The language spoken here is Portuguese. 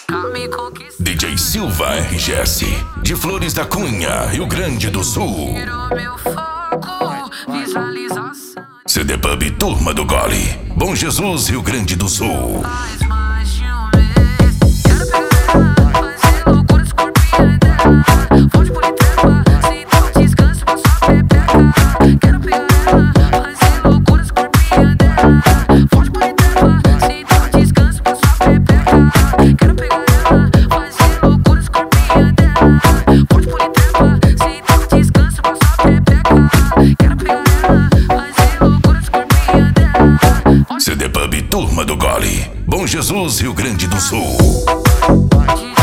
DJ Silva RGS, de Flores da Cunha, Rio Grande do Sul. CD Pub Turma do Gole, Bom Jesus, Rio Grande do Sul. CD Pub Turma do Gole, Bom Jesus, Rio Grande do Sul.